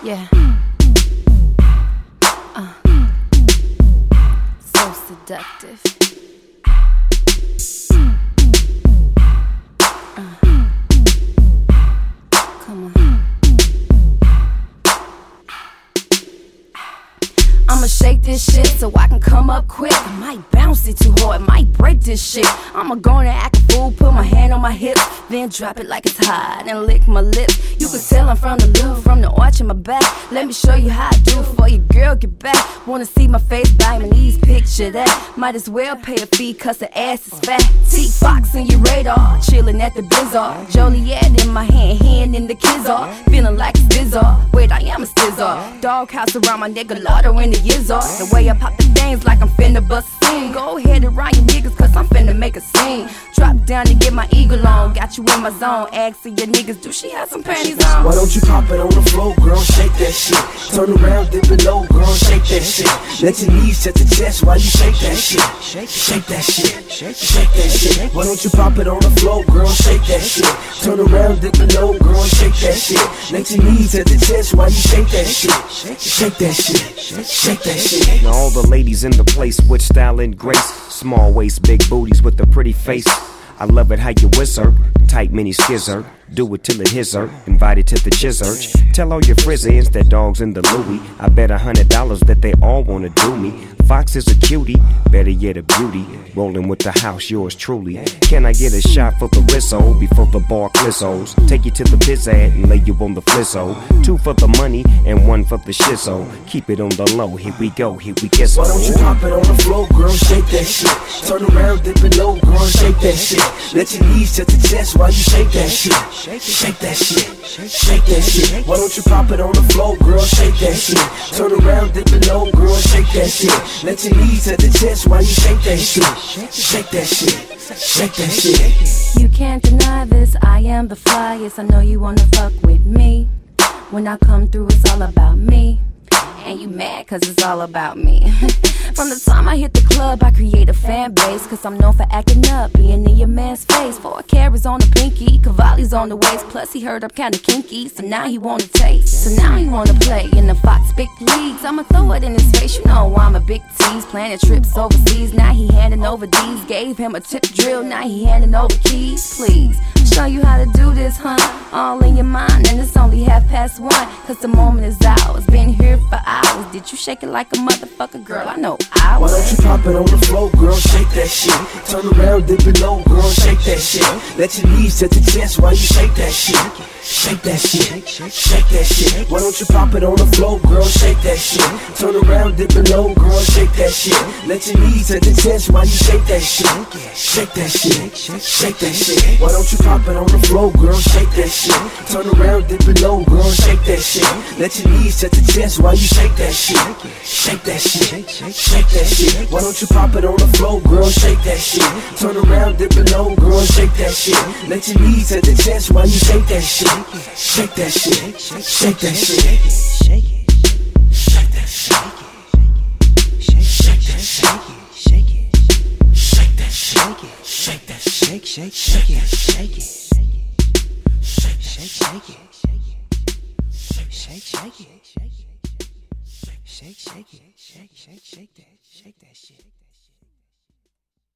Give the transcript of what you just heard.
Yeah. So seductive. Come on. I'ma shake this shit so I can come up quick. I might bounce it too hard, might break this shit. I'ma go and act a fool, put my hand on my hip, then drop it like it's hot and lick my lips. You can tell I'm from the Louvre, from the arch in my back. Let me show you how I do before your girl get back. Wanna see my face, buy my knees, picture that. Might as well pay a fee cause the ass is fat. T-Fox in your radar, chillin' at the Blizzard. Joliet in my hand in the Kizzard. Feeling like it's bizarre, wait I am a stizzard. Doghouse around my nigga, Lotto in the Yizzard. The way I pop the things like I'm finna bust a scene. Go ahead and ride your niggas cause I'm finna make a scene. Drop down to get my eagle on, got you in my zone. Asking your niggas, do she have some panties on? Why don't you pop it on the floor, girl, shake that shit. Turn around, dip it low, girl, shake that shit. Let your knees touch the chest while you shake that shit. Shake that shit, shake that shit. Why don't you pop it on the floor, girl, shake that shit. Turn around, dip it low, girl, shake that shit. Let your knees touch the chest while you shake that shit. Shake that shit, shake that shit. Now all the ladies in the place with style and grace. Small waist, big booties with a pretty face. I love it how you whisper, tight mini skizzer. Do it till it hits her, invited to the Chizurch. Tell all your friends that dog's in the Louis. I bet $100 that they all wanna do me. Fox is a cutie, better yet a beauty. Rolling with the house, yours truly. Can I get a shot for the Rizzo before the bar clizzos? Take you to the Bizzad and lay you on the flizzo. 2 for the money and 1 for the shizzo. Keep it on the low, here we go, here we get so. Why don't you pop it on the floor, girl, shake that shit. Turn around, dip it low, girl, shake that shit. Let your knees touch the chest while you shake that shit. Shake that shit, shake that shit. Why don't you pop it on the floor, girl, shake that shit. Turn around, dip it low, girl, shake that shit. Let your knees at the chest while you shake that shit. Shake that shit, shake that shit. You can't deny this, I am the flyest. I know you wanna fuck with me. When I come through, it's all about me. And you mad cause it's all about me. From the time I hit the club, I create a fan base. Cause I'm known for acting up, being in your man's face. 4 carats on the pinky, Cavalli's on the waist. Plus he heard I'm kinda kinky, so now he wanna taste. So now he wanna play in the Fox big leagues. I'ma throw it in his face, you know I'm a big tease. Planning trips overseas, now he handing over D's. Gave him a tip drill, now he handing over keys. Please, show you how to do this, huh? All in your mind, and it's only 1:30. Cause the moment is ours, been here for hours. Did you shake it like a motherfucker, girl? I know I Why was. don't you pop it on the floor, girl, shake that shit. Turn around, dip it low, girl, shake that shit. Let your knees touch the chest while you shake that shit. Shake that shit, shake that shit. Why don't you pop it on the floor, girl, shake that shit. Turn around, dip it low, girl, shake that shit. Let your knees touch the chest while you shake that shit. Shake that shit, shake that shit. Why don't you pop it on the floor, girl, shake that shit. Turn around, dip it low, girl, shake that shit. Let your knees touch the chest while you shake that shit. Shake that shit, shake that shit. Why don't you pop it on the floor, girl, shake that shit. Turn around, dip it low, girl, shake that shit. Let your knees touch the chest while you shake that shit. Shake that shit, shake that shit. Shake it, shake that shit. Shake that shit, shake it, shake that shit, shake that shake, shake, shake it, shake it, shake, shake, shake it, shake, shake, shake it, shake, shake it, shake, shake, shake that, shake that shit.